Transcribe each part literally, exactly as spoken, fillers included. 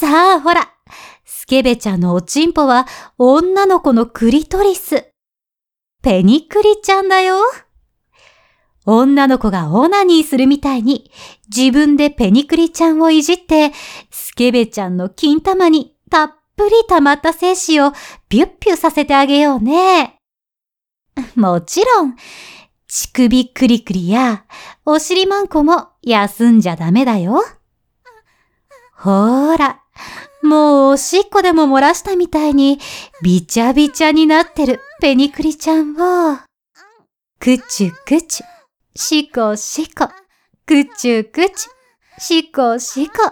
さあほら、スケベちゃんのおちんぽは女の子のクリトリス。ペニクリちゃんだよ。女の子がオナニーするみたいに自分でペニクリちゃんをいじって、スケベちゃんの金玉にたっぷり溜まった精子をピュッピュさせてあげようね。もちろん、乳首クリクリやお尻マンコも休んじゃダメだよ。ほーら、もうおしっこでも漏らしたみたいにびちゃびちゃになってるペニクリちゃんを、くちゅくちゅ、しこしこ、くちゅくちゅ、しこしこ。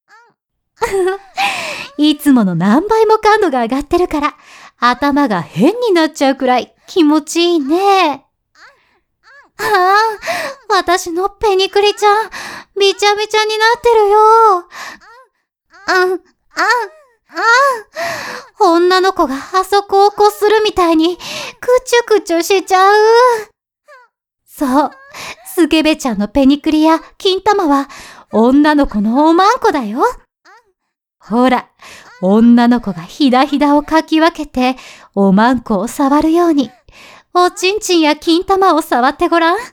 いつもの何倍も感度が上がってるから頭が変になっちゃうくらい気持ちいいね。ああ、私のペニクリちゃん、びちゃびちゃになってるよ。あ、あ、あ、女の子があそこをこするみたいにくちゅくちゅしちゃう。そう、スケベちゃんのペニクリや金玉は女の子のおまんこだよ。ほら、女の子がひだひだをかき分けておまんこを触るように、おちんちんや金玉を触ってごらん。いや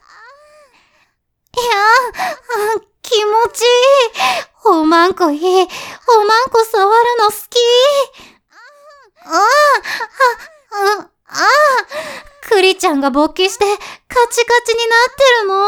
あ、気持ちいい。おまんこいい。おまんこ触るの好き。ああ、あ、あ、あ、クリちゃんが勃起してカチカチになってるの。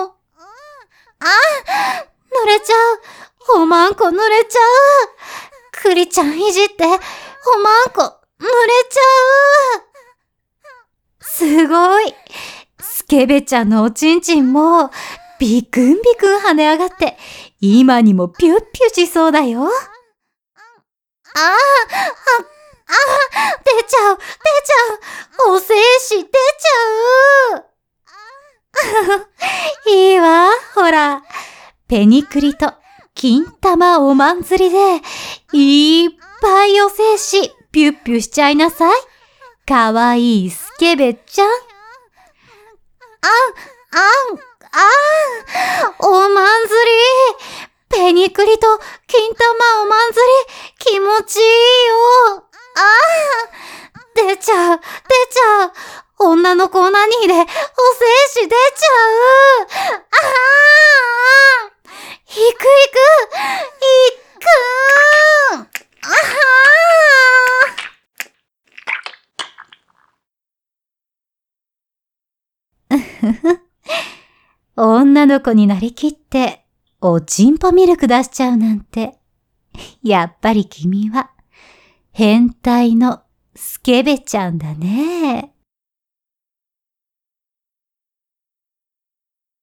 あ、濡れちゃう。おまんこ濡れちゃう。クリちゃんいじって、おまんこ濡れちゃう。すごい。スケベちゃんのおちんちんもビクンビクン跳ね上がって今にもピュッピュしそうだよ。ああ、あ、あ、出ちゃう、出ちゃう。お精子出ちゃう。いいわ、ほら。ペニクリと金玉おまん釣りでいっぱいお精子ピュッピュしちゃいなさい。かわいいスケベちゃん。あ、あ、あ、おまん釣り。ペニクリと金玉おまん釣り気持ちいいよ。あ、出ちゃう、出ちゃう。女の子オナニーでお精子出ちゃう。ああ、行く行く、行く。ああ。ふふ。女の子になりきっておちんぽミルク出しちゃうなんて、やっぱり君は変態のスケベちゃんだね。